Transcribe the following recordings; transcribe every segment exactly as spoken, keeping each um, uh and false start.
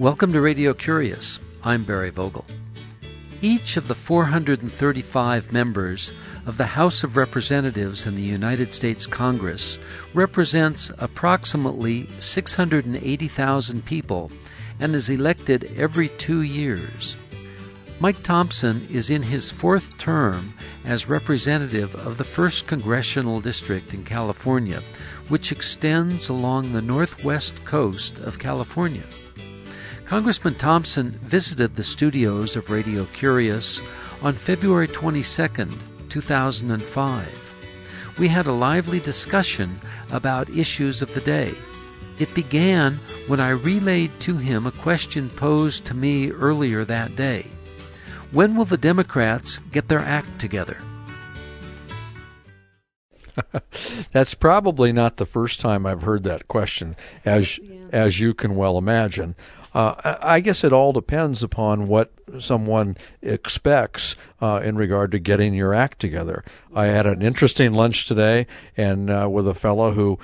Welcome to Radio Curious. I'm Barry Vogel. Each of the four hundred thirty-five members of the House of Representatives in the United States Congress represents approximately six hundred eighty thousand people and is elected every two years. Mike Thompson is in his fourth term as representative of the first Congressional District in California, which extends along the northwest coast of California. Congressman Thompson visited the studios of Radio Curious on February twenty-second, two thousand five. We had a lively discussion about issues of the day. It began when I relayed to him a question posed to me earlier that day. When will the Democrats get their act together? That's probably not the first time I've heard that question, as as you can well imagine. Uh, I guess it all depends upon what someone expects uh, in regard to getting your act together. I had an interesting lunch today, and uh, with a fellow who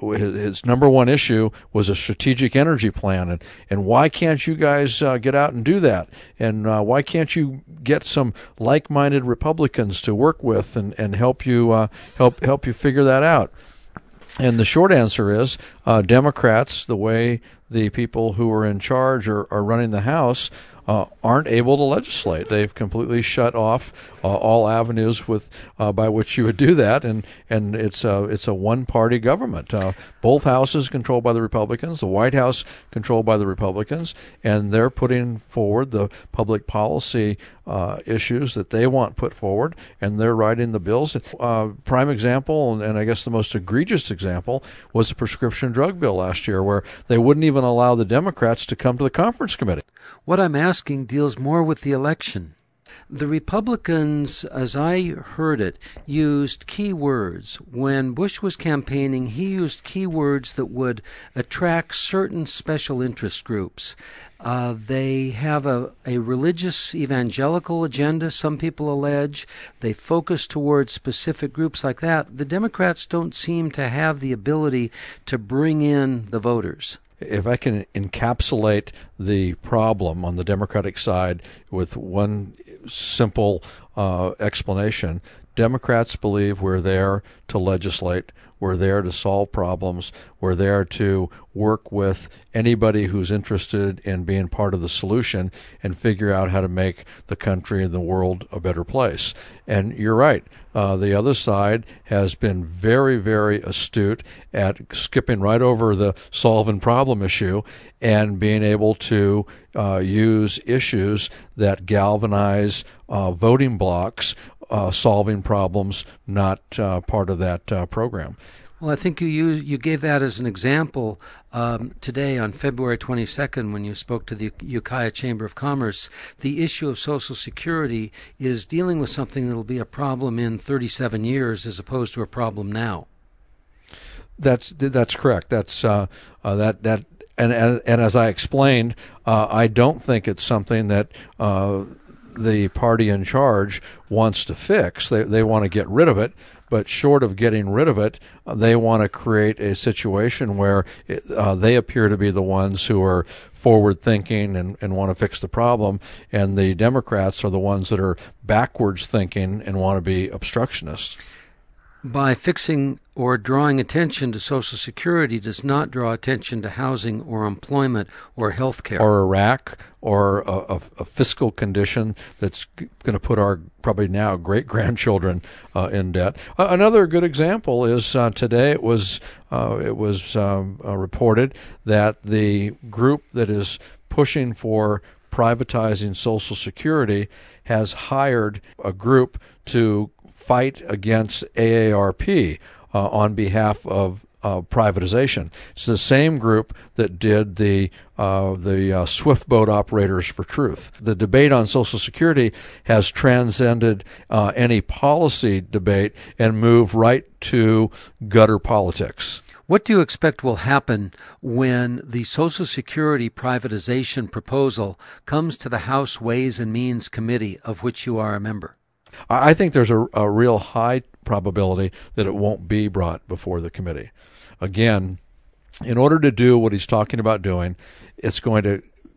his number one issue was a strategic energy plan, and, and why can't you guys uh, get out and do that? And uh, why can't you get some like-minded Republicans to work with and, and help you uh, help help you figure that out? And the short answer is uh, Democrats, the way the people who are in charge are, are running the House, uh, aren't able to legislate. They've completely shut off uh, all avenues with uh, by which you would do that, and and it's a it's a one-party government. Uh, both houses controlled by the Republicans, the White House controlled by the Republicans, and they're putting forward the public policy uh, issues that they want put forward, and they're writing the bills. Uh, prime example, and, and I guess the most egregious example, was the prescription drug bill last year, where they wouldn't even allow the Democrats to come to the conference committee. What I'm asking deals more with the election. The Republicans, as I heard it, used key words. When Bush was campaigning, he used key words that would attract certain special interest groups. Uh, they have a, a religious evangelical agenda, some people allege. They focus towards specific groups like that. The Democrats don't seem to have the ability to bring in the voters. If I can encapsulate the problem on the Democratic side with one simple uh, explanation, Democrats believe we're there to legislate, we're there to solve problems, we're there to work with anybody who's interested in being part of the solution and figure out how to make the country and the world a better place. And you're right. Uh, the other side has been very, very astute at skipping right over the solving problem issue and being able to uh, use issues that galvanize uh, voting blocks, uh, solving problems not uh, part of that uh, program. Well, I think you used, you gave that as an example um, today on February twenty-second when you spoke to the Ukiah Chamber of Commerce. The issue of Social Security is dealing with something that will be a problem in thirty-seven years as opposed to a problem now. That's that's correct. That's uh, uh, that that and, and and as I explained, uh, I don't think it's something that uh, the party in charge wants to fix. They they want to get rid of it. But short of getting rid of it, uh, they want to create a situation where it, uh, they appear to be the ones who are forward-thinking and, and want to fix the problem, and the Democrats are the ones that are backwards-thinking and want to be obstructionists. By fixing or drawing attention to Social Security does not draw attention to housing or employment or health care. Or Iraq, or a, a, a fiscal condition that's g- going to put our probably now great-grandchildren uh, in debt. Uh, another good example is uh, today it was, uh, it was um, uh, reported that the group that is pushing for privatizing Social Security has hired a group to fight against A A R P uh, on behalf of uh, privatization. It's the same group that did the uh, the uh, swift boat operators for truth. The debate on Social Security has transcended uh, any policy debate and moved right to gutter politics. What do you expect will happen when the Social Security privatization proposal comes to the House Ways and Means Committee, of which you are a member? I think there's a, a real high probability that it won't be brought before the committee. Again, in order to do what he's talking about doing, it's going to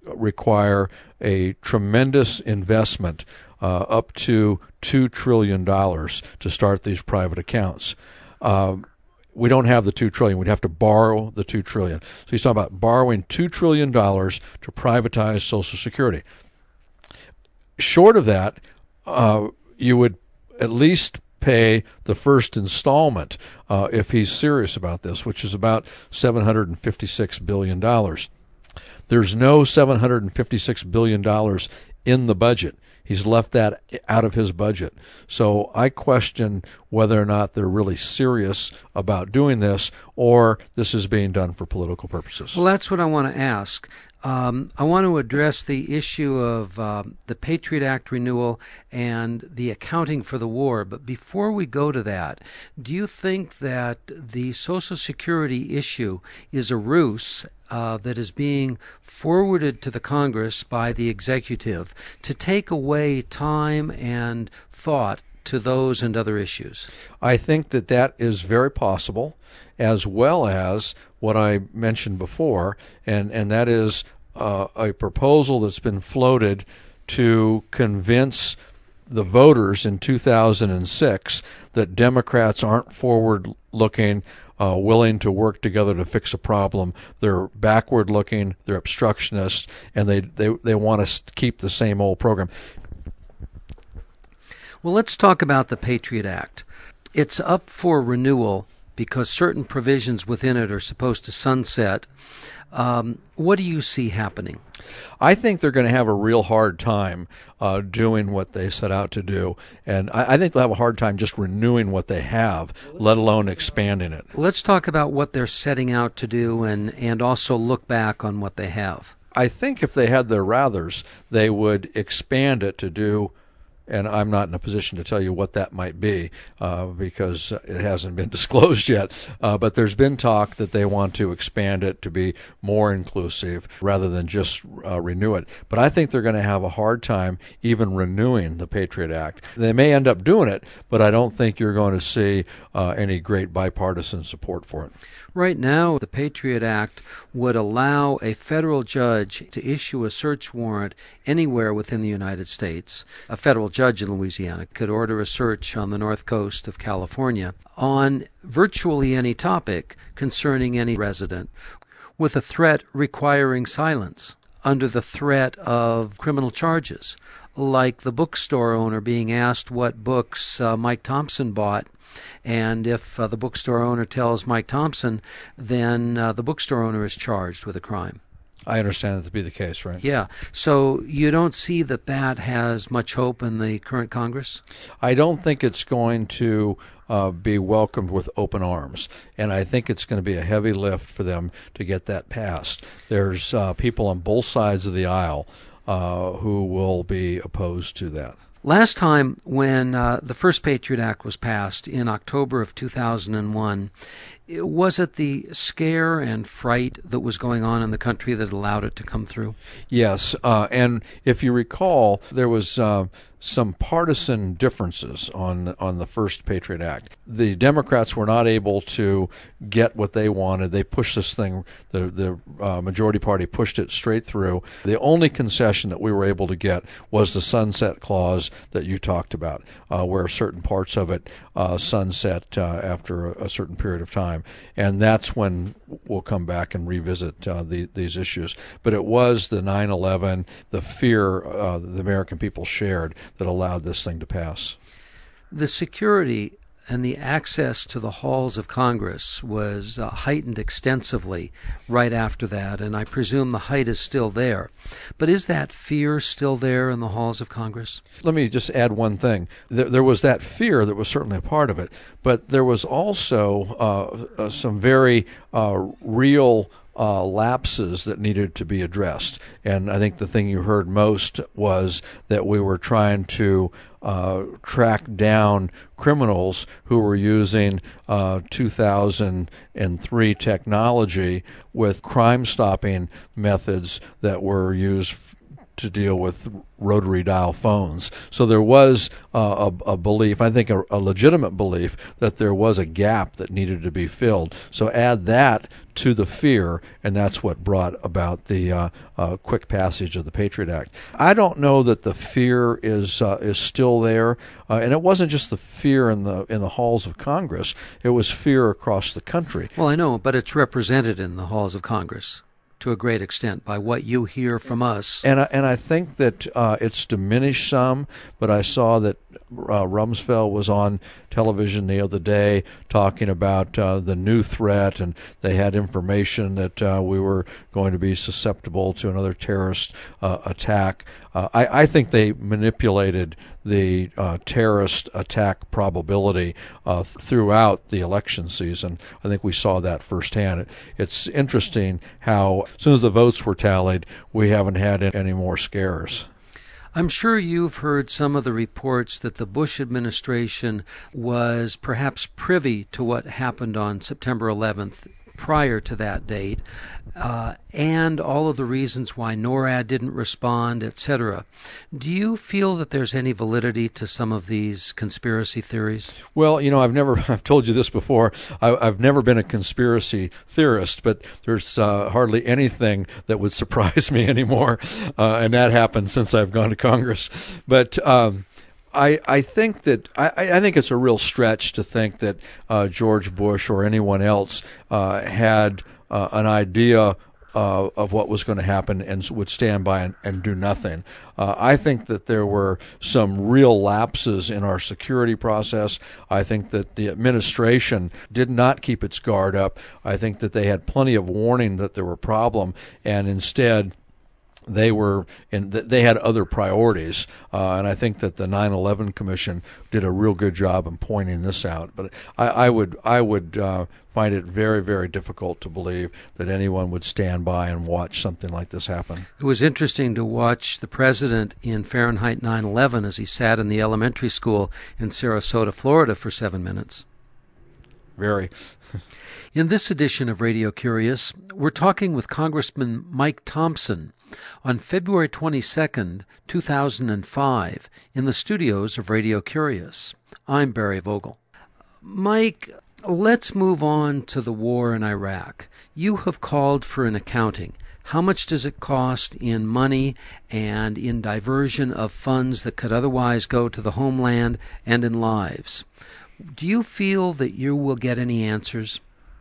require a tremendous investment, uh, up to two trillion dollars to start these private accounts. Um, we don't have the two trillion dollars. We'd have to borrow the two trillion dollars. So he's talking about borrowing two trillion dollars to privatize Social Security. Short of that, uh, you would at least pay the first installment uh, if he's serious about this, which is about seven hundred fifty-six billion dollars. There's no seven hundred fifty-six billion dollars in the budget. He's left that out of his budget. So I question whether or not they're really serious about doing this, or this is being done for political purposes. Well, that's what I want to ask. Um, I want to address the issue of uh, the Patriot Act renewal and the accounting for the war. But before we go to that, do you think that the Social Security issue is a ruse uh, that is being forwarded to the Congress by the executive to take away time and thought to those and other issues? I think that that is very possible, as well as what I mentioned before, and, and that is uh, a proposal that's been floated to convince the voters in two thousand six that Democrats aren't forward-looking, uh, willing to work together to fix a problem. They're backward-looking, they're obstructionists, and they, they, they want to keep the same old program. Well, let's talk about the Patriot Act. It's up for renewal because certain provisions within it are supposed to sunset. Um, what do you see happening? I think they're going to have a real hard time uh, doing what they set out to do. And I, I think they'll have a hard time just renewing what they have, let alone expanding it. Let's talk about what they're setting out to do and, and also look back on what they have. I think if they had their rathers, they would expand it to do, and I'm not in a position to tell you what that might be uh, because it hasn't been disclosed yet. Uh, but there's been talk that they want to expand it to be more inclusive rather than just uh, renew it. But I think they're going to have a hard time even renewing the Patriot Act. They may end up doing it, but I don't think you're going to see uh, any great bipartisan support for it. Right now, the Patriot Act would allow a federal judge to issue a search warrant anywhere within the United States. A federal judge in Louisiana could order a search on the north coast of California on virtually any topic concerning any resident, with a threat requiring silence under the threat of criminal charges, like the bookstore owner being asked what books uh, Mike Thompson bought. And if uh, the bookstore owner tells Mike Thompson, then uh, the bookstore owner is charged with a crime. I understand that to be the case, right? Yeah. So you don't see that that has much hope in the current Congress? I don't think it's going to uh, be welcomed with open arms, and I think it's going to be a heavy lift for them to get that passed. There's uh, people on both sides of the aisle uh, who will be opposed to that. Last time when uh, the first Patriot Act was passed in October of two thousand one, was it the scare and fright that was going on in the country that allowed it to come through? Yes, uh, and if you recall, there was uh, some partisan differences on on the first Patriot Act. The Democrats were not able to get what they wanted. They pushed this thing, the, the uh, majority party pushed it straight through. The only concession that we were able to get was the sunset clause that you talked about, uh, where certain parts of it uh, sunset uh, after a, a certain period of time. And that's when we'll come back and revisit uh, the, these issues. But it was the nine eleven, the fear uh, the American people shared that allowed this thing to pass. The security and the access to the halls of Congress was uh, heightened extensively right after that, and I presume the height is still there. But is that fear still there in the halls of Congress? Let me just add one thing. There, there was that fear that was certainly a part of it, but there was also uh, uh, some very uh, real Uh, lapses that needed to be addressed. And I think the thing you heard most was that we were trying to uh, track down criminals who were using uh, two thousand three technology with crime-stopping methods that were used f- to deal with rotary dial phones. So there was uh, a, a belief, I think a, a legitimate belief, that there was a gap that needed to be filled. So add that to the fear, and that's what brought about the uh, uh, quick passage of the Patriot Act. I don't know that the fear is uh, is still there, uh, and it wasn't just the fear in the in the halls of Congress. It was fear across the country. Well, I know, but it's represented in the halls of Congress to a great extent by what you hear from us. And I, and I think that uh, it's diminished some, but I saw that uh, Rumsfeld was on television the other day talking about uh, the new threat, and they had information that uh, we were going to be susceptible to another terrorist uh, attack. Uh, I, I think they manipulated the uh, terrorist attack probability uh, th- throughout the election season. I think we saw that firsthand. It, it's interesting how as soon as the votes were tallied, we haven't had any more scares. I'm sure you've heard some of the reports that the Bush administration was perhaps privy to what happened on September eleventh prior to that date, uh, and all of the reasons why NORAD didn't respond, et cetera. Do you feel that there's any validity to some of these conspiracy theories? Well, you know, I've never, I've told you this before, I, I've never been a conspiracy theorist, but there's uh, hardly anything that would surprise me anymore, uh, and that happened since I've gone to Congress. But um, I, I think that I, I think it's a real stretch to think that uh, George Bush or anyone else uh, had uh, an idea uh, of what was going to happen and would stand by and, and do nothing. Uh, I think that there were some real lapses in our security process. I think that the administration did not keep its guard up. I think that they had plenty of warning that there were a problem, and instead they were in, they had other priorities, uh, and I think that the nine eleven Commission did a real good job in pointing this out. But I, I would I would uh, find it very, very difficult to believe that anyone would stand by and watch something like this happen. It was interesting to watch the president in Fahrenheit nine eleven as he sat in the elementary school in Sarasota, Florida, for seven minutes. Very. In this edition of Radio Curious, we're talking with Congressman Mike Thompson on February twenty-second, two thousand five, in the studios of Radio Curious. I'm Barry Vogel. Mike, let's move on to the war in Iraq. You have called for an accounting. How much does it cost in money and in diversion of funds that could otherwise go to the homeland and in lives? Do you feel that you will get any answers?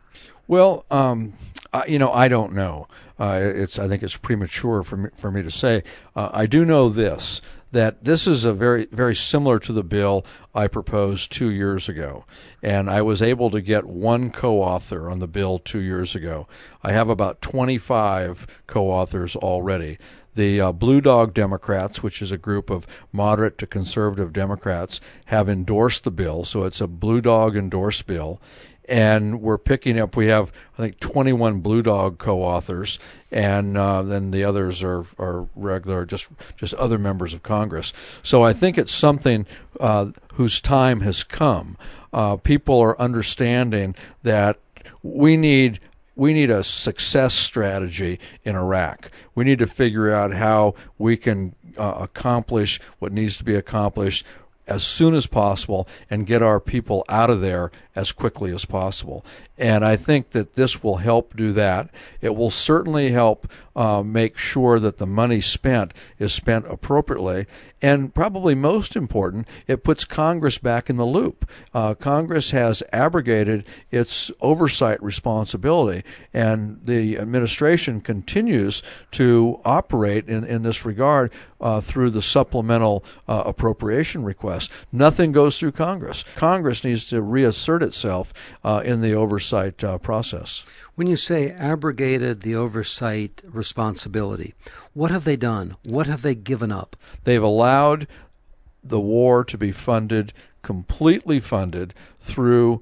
Well, um, I, you know, I don't know. Uh, it's I think it's premature for me, for me to say. Uh, I do know this, that this is a very very similar to the bill I proposed two years ago, and I was able to get one co-author on the bill two years ago. I have about twenty-five co-authors already. The uh, Blue Dog Democrats, which is a group of moderate to conservative Democrats, have endorsed the bill, so it's a Blue Dog endorsed bill. And we're picking up, we have, I think, twenty-one Blue Dog co-authors, and uh, then the others are, are regular, just just other members of Congress. So I think it's something uh, whose time has come. Uh, people are understanding that we need we need a success strategy in Iraq. We need to figure out how we can uh, accomplish what needs to be accomplished as soon as possible and get our people out of there as quickly as possible. And I think that this will help do that. It will certainly help uh, make sure that the money spent is spent appropriately. And probably most important, it puts Congress back in the loop. Uh, Congress has abrogated its oversight responsibility, and the administration continues to operate in, in this regard uh, through the supplemental uh, appropriation request. Nothing goes through Congress. Congress needs to reassert itself uh, in the oversight uh, process. When you say abrogated the oversight responsibility, what have they done? What have they given up? They've allowed the war to be funded, completely funded, through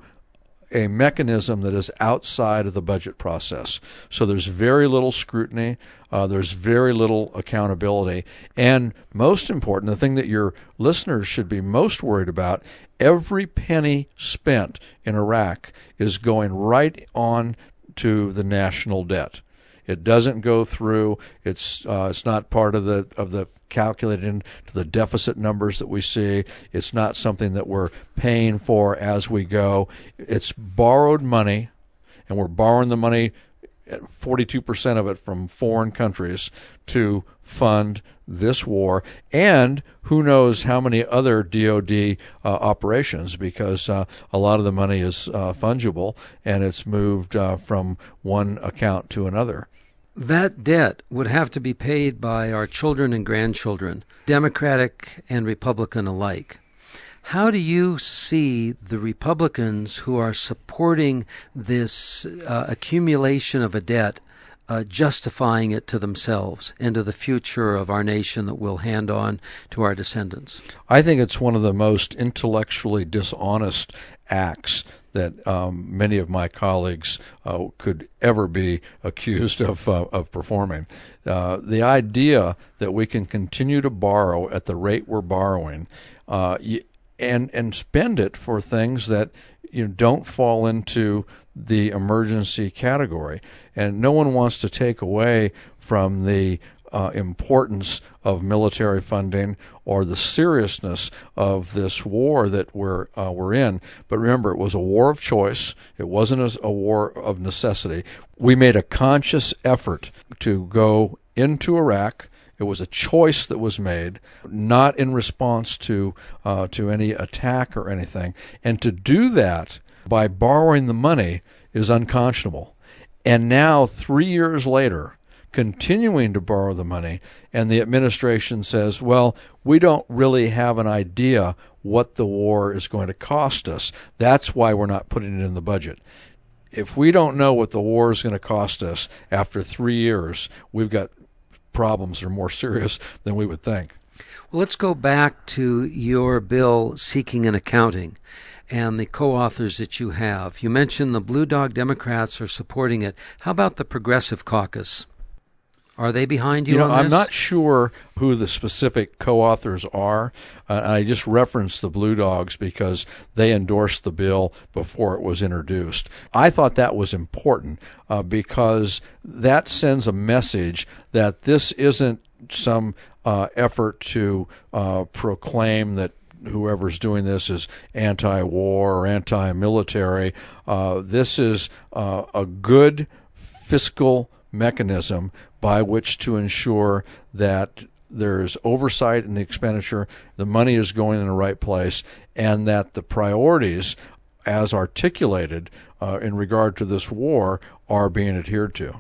a mechanism that is outside of the budget process. So there's very little scrutiny, uh, there's very little accountability, and most important, the thing that your listeners should be most worried about, every penny spent in Iraq is going right on to the national debt. It doesn't go through. It's uh, it's not part of the of the calculated into the deficit numbers that we see. It's not something that we're paying for as we go. It's borrowed money, and we're borrowing the money, forty-two percent of it from foreign countries, to fund this war, and who knows how many other D O D uh, operations, because uh, a lot of the money is uh, fungible, and it's moved uh, from one account to another. That debt would have to be paid by our children and grandchildren, Democratic and Republican alike. How do you see the Republicans who are supporting this uh, accumulation of a debt uh, justifying it to themselves and to the future of our nation that we'll hand on to our descendants? I think it's one of the most intellectually dishonest acts that um, many of my colleagues uh, could ever be accused of uh, of performing. Uh, the idea that we can continue to borrow at the rate we're borrowing, uh, and and spend it for things that you know, don't fall into the emergency category, and no one wants to take away from the Uh, importance of military funding or the seriousness of this war that we're uh, we're in. But remember, it was a war of choice. It wasn't a, a war of necessity. We made a conscious effort to go into Iraq. It was a choice that was made, not in response to uh, to any attack or anything. And to do that by borrowing the money is unconscionable. And now, three years later, continuing to borrow the money, and the administration says, well, we don't really have an idea what the war is going to cost us. That's why we're not putting it in the budget. If we don't know what the war is going to cost us after three years, we've got problems that are more serious than we would think. Well, let's go back to your bill seeking an accounting and the co-authors that you have. You mentioned the Blue Dog Democrats are supporting it. How about the Progressive Caucus? Are they behind you, you know, on this? I'm not sure who the specific co-authors are. Uh, I just referenced the Blue Dogs because they endorsed the bill before it was introduced. I thought that was important uh, because that sends a message that this isn't some uh, effort to uh, proclaim that whoever's doing this is anti-war or anti-military. Uh, this is uh, a good fiscal mechanism by which to ensure that there's oversight in the expenditure, the money is going in the right place, and that the priorities as articulated uh, in regard to this war are being adhered to.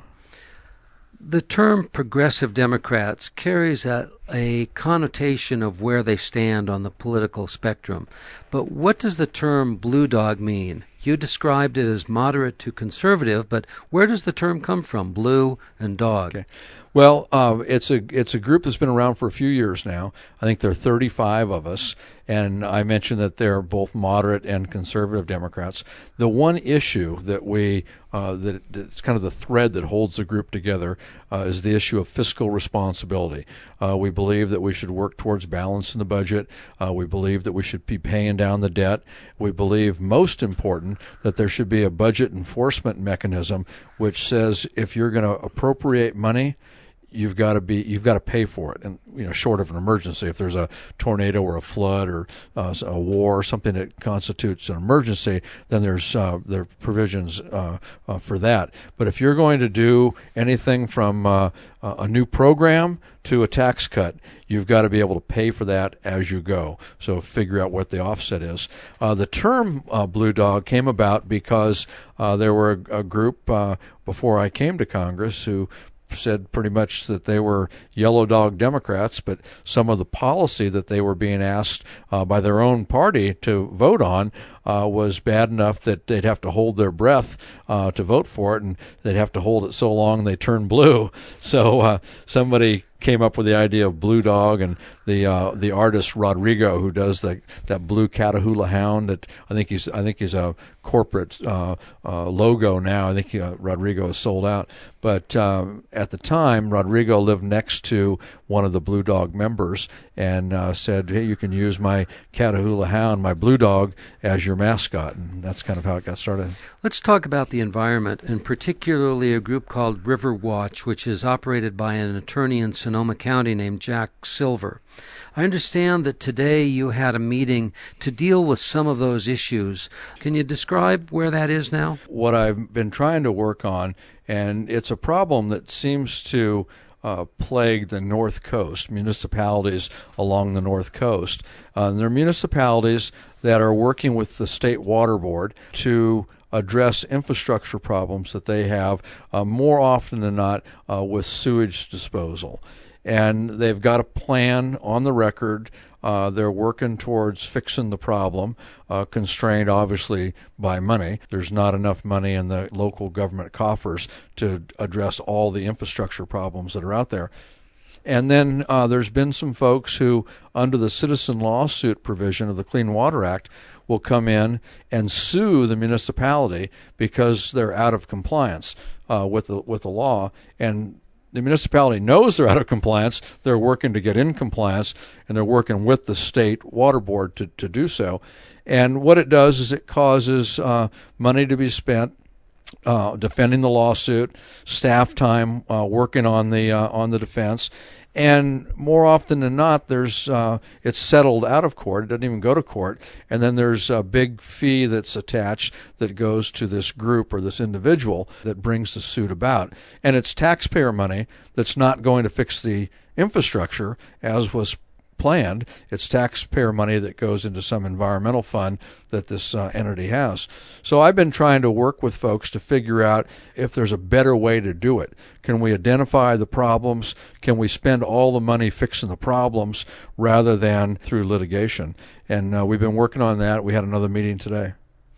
The term Progressive Democrats carries a, a connotation of where they stand on the political spectrum. But what does the term Blue Dog mean? You described it as moderate to conservative, but where does the term come from, blue and dog? Okay. Well, uh, it's a it's a group that's been around for a few years now. I think there are thirty-five of us, and I mentioned that they're both moderate and conservative Democrats. The one issue that we uh, that it's kind of the thread that holds the group together uh, is the issue of fiscal responsibility. Uh, we believe that we should work towards balance in the budget. Uh, we believe that we should be paying down the debt. We believe, most important, that there should be a budget enforcement mechanism which says if you're going to appropriate money, you've got to be you've got to pay for it, and you know, short of an emergency, if there's a tornado or a flood or uh, a war or something that constitutes an emergency, then there's uh, there are provisions uh, uh, for that. But if you're going to do anything from uh, a new program to a tax cut, you've got to be able to pay for that as you go. So figure out what the offset is. Uh, the term uh, Blue Dog came about because uh, there were a, a group uh, before I came to Congress who said pretty much that they were yellow dog Democrats, but some of the policy that they were being asked uh, by their own party to vote on uh, was bad enough that they'd have to hold their breath uh, to vote for it, and they'd have to hold it so long they turn blue. So uh, somebody came up with the idea of Blue Dog, and the uh, the artist Rodrigo, who does the, that blue Catahoula hound. That I think he's I think he's a corporate uh, uh, logo now. I think he, uh, Rodrigo is sold out. But um, at the time, Rodrigo lived next to one of the Blue Dog members and uh, said, "Hey, you can use my Catahoula hound, my Blue Dog, as your your mascot, and that's kind of how it got started. Let's talk about the environment, and particularly a group called River Watch, which is operated by an attorney in Sonoma County named Jack Silver. I understand that today you had a meeting to deal with some of those issues. Can you describe where that is now? What I've been trying to work on, and it's a problem that seems to uh, plague the North Coast, municipalities along the North Coast. Uh, and they're municipalities that are working with the State Water Board to address infrastructure problems that they have uh, more often than not uh, with sewage disposal. And they've got a plan on the record. Uh, they're working towards fixing the problem, uh, constrained obviously by money. There's not enough money in the local government coffers to address all the infrastructure problems that are out there. And then uh, there's been some folks who, under the citizen lawsuit provision of the Clean Water Act, will come in and sue the municipality because they're out of compliance uh, with the with the law. And the municipality knows they're out of compliance. They're working to get in compliance, and they're working with the state water board to, to do so. And what it does is it causes uh, money to be spent uh, defending the lawsuit, staff time uh, working on the uh, on the defense. And more often than not, there's uh, it's settled out of court. It doesn't even go to court. And then there's a big fee that's attached that goes to this group or this individual that brings the suit about. And it's taxpayer money that's not going to fix the infrastructure as was planned. It's taxpayer money that goes into some environmental fund that this uh, entity has. So I've been trying to work with folks to figure out if there's a better way to do it. Can we identify the problems? Can we spend all the money fixing the problems rather than through litigation? And uh, we've been working on that. We had another meeting today.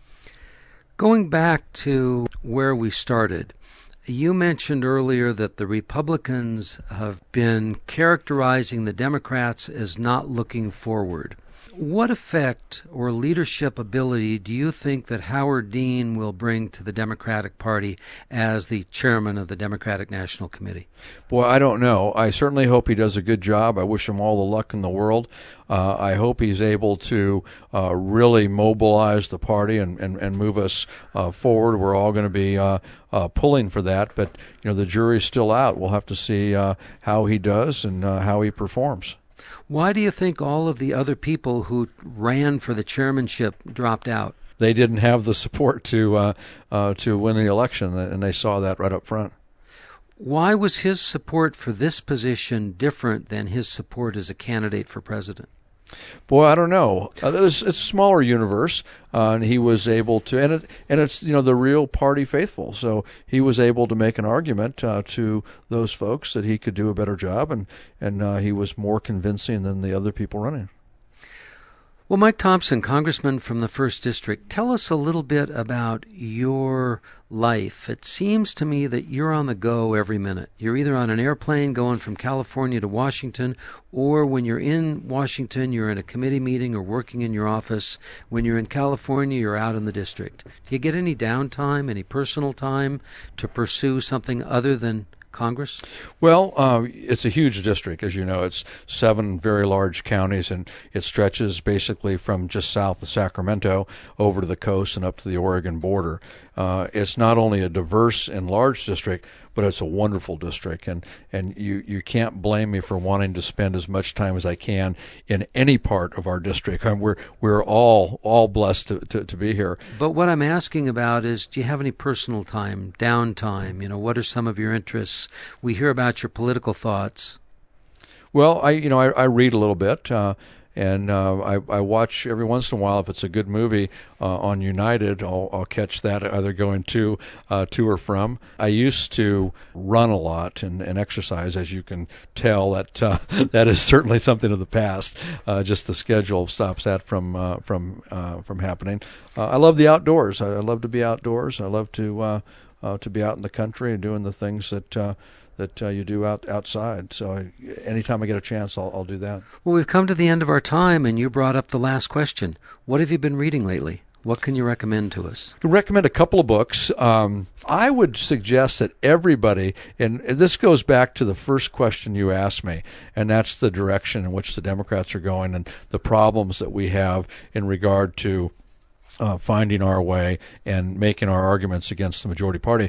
Going back to where we started, you mentioned earlier that the Republicans have been characterizing the Democrats as not looking forward. What effect or leadership ability do you think that Howard Dean will bring to the Democratic Party as the chairman of the Democratic National Committee? Boy, I don't know. I certainly hope he does a good job. I wish him all the luck in the world. Uh, I hope he's able to uh, really mobilize the party and, and, and move us uh, forward. We're all going to be uh, uh, pulling for that, but you know the jury's still out. We'll have to see uh, how he does and uh, how he performs. Why do you think all of the other people who ran for the chairmanship dropped out? They didn't have the support to uh, uh, to win the election, and they saw that right up front. Why was his support for this position different than his support as a candidate for president? Boy, I don't know. Uh, it's, it's a smaller universe, uh, and he was able to, and it, and it's you know the real party faithful. So he was able to make an argument uh, to those folks that he could do a better job, and and uh, he was more convincing than the other people running. Well, Mike Thompson, Congressman from the first District, tell us a little bit about your life. It seems to me that you're on the go every minute. You're either on an airplane going from California to Washington, or when you're in Washington, you're in a committee meeting or working in your office. When you're in California, you're out in the district. Do you get any downtime, any personal time to pursue something other than Congress? Well, uh, it's a huge district, as you know. It's seven very large counties, and it stretches basically from just south of Sacramento over to the coast and up to the Oregon border. Uh, it's not only a diverse and large district, but it's a wonderful district, and, and you, you can't blame me for wanting to spend as much time as I can in any part of our district. And we're we're all all blessed to, to, to be here. But what I'm asking about is, do you have any personal time, downtime? You know, what are some of your interests? We hear about your political thoughts. Well, I you know I, I read a little bit. Uh, And uh, I, I watch every once in a while. If it's a good movie uh, on United, I'll, I'll catch that either going to uh, to or from. I used to run a lot and, and exercise, as you can tell. That uh, that is certainly something of the past. Uh, just the schedule stops that from uh, from uh, from happening. Uh, I love the outdoors. I, I love to be outdoors. I love to uh, uh, to be out in the country and doing the things that. Uh, that uh, you do out outside. So I, anytime I get a chance, I'll, I'll do that. Well, we've come to the end of our time, and you brought up the last question. What have you been reading lately? What can you recommend to us? I can recommend a couple of books. Um, I would suggest that everybody, and this goes back to the first question you asked me, and that's the direction in which the Democrats are going and the problems that we have in regard to uh, finding our way and making our arguments against the majority party,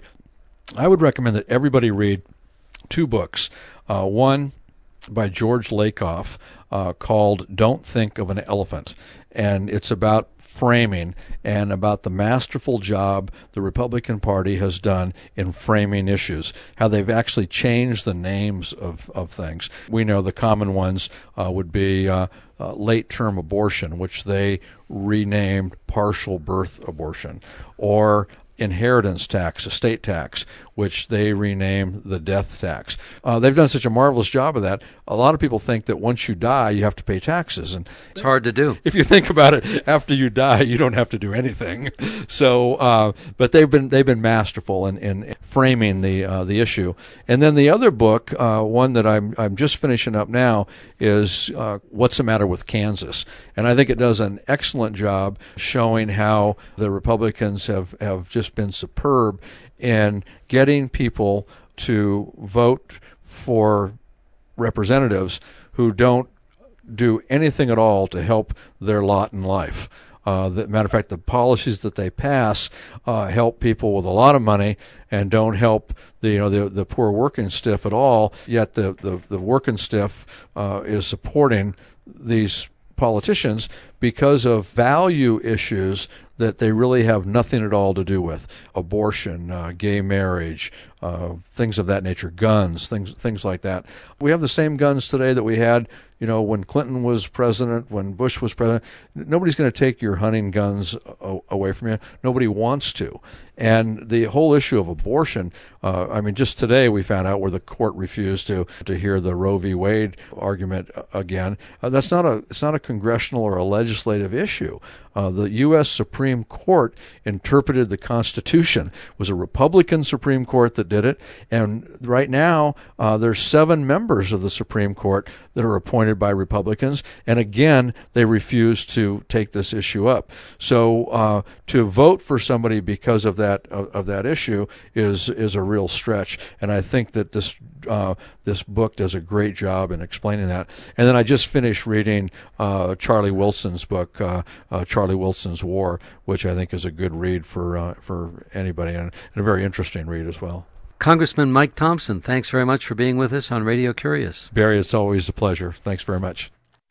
I would recommend that everybody read two books. Uh, one by George Lakoff uh, called Don't Think of an Elephant. And it's about framing and about the masterful job the Republican Party has done in framing issues, how they've actually changed the names of, of things. We know the common ones uh, would be uh, uh, late-term abortion, which they renamed partial birth abortion, or inheritance tax, estate tax, which they renamed the death tax. Uh, they've done such a marvelous job of that. A lot of people think that once you die, you have to pay taxes, and it's hard to do. If you think about it, after you die, you don't have to do anything. So, uh, but they've been they've been masterful in, in framing the uh, the issue. And then the other book, uh, one that I'm I'm just finishing up now, is uh, What's the Matter with Kansas? And I think it does an excellent job showing how the Republicans have, have just been superb in getting people to vote for representatives who don't do anything at all to help their lot in life. Uh, the, matter of fact, the policies that they pass uh, help people with a lot of money and don't help the you know the the poor working stiff at all. Yet the the, the working stiff uh, is supporting these politicians because of value issues that they really have nothing at all to do with: abortion, uh, gay marriage, uh, things of that nature, guns, things things like that. We have the same guns today that we had, you know, when Clinton was president, when Bush was president. Nobody's going to take your hunting guns a- away from you. Nobody wants to. And the whole issue of abortion, uh, I mean, just today we found out where the court refused to, to hear the Roe v. Wade argument again. Uh, that's not a it's not a congressional or a legislative issue. Uh, the U S Supreme Court interpreted the Constitution. It was a Republican Supreme Court that did it, and right now uh, there's seven members of the Supreme Court that are appointed by Republicans, and again they refuse to take this issue up. So uh, to vote for somebody because of that of, of that issue is is a real stretch, and I think that this uh, this book does a great job in explaining that. And then I just finished reading uh, Charlie Wilson's book, uh, uh, Charlie Wilson's War, which I think is a good read for uh, for anybody, and, and a very interesting read as well. Congressman Mike Thompson, thanks very much for being with us on Radio Curious. Barry, it's always a pleasure. Thanks very much.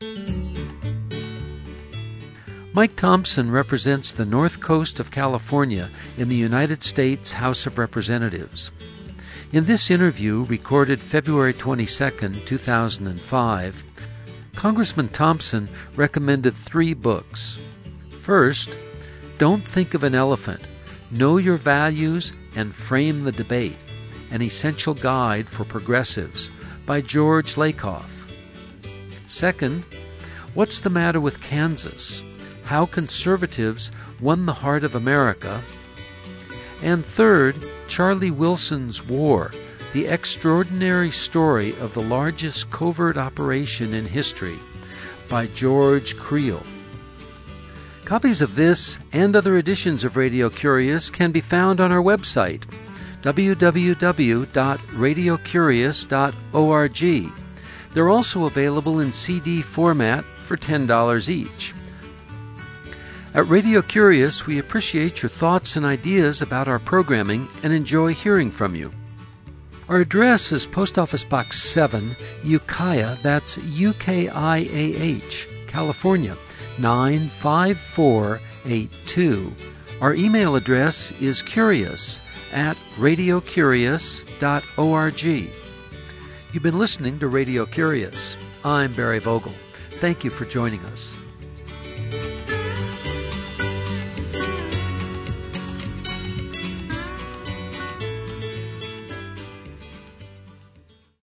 Mike Thompson represents the North Coast of California in the United States House of Representatives. In this interview, recorded February twenty-second, two thousand five, Congressman Thompson recommended three books. First, Don't Think of an Elephant, Know Your Values and Frame the Debate, an Essential Guide for Progressives, by George Lakoff. Second, What's the Matter with Kansas? How Conservatives Won the Heart of America. And third, Charlie Wilson's War, the extraordinary story of the largest covert operation in history, by George Creel. Copies of this and other editions of Radio Curious can be found on our website, w w w dot radio curious dot org. They're also available in C D format for ten dollars each. At Radio Curious, we appreciate your thoughts and ideas about our programming and enjoy hearing from you. Our address is Post Office Box seven, Ukiah, that's U K I A H, California, nine five four eight two. Our email address is curious at radio curious dot org. You've been listening to Radio Curious. I'm Barry Vogel. Thank you for joining us.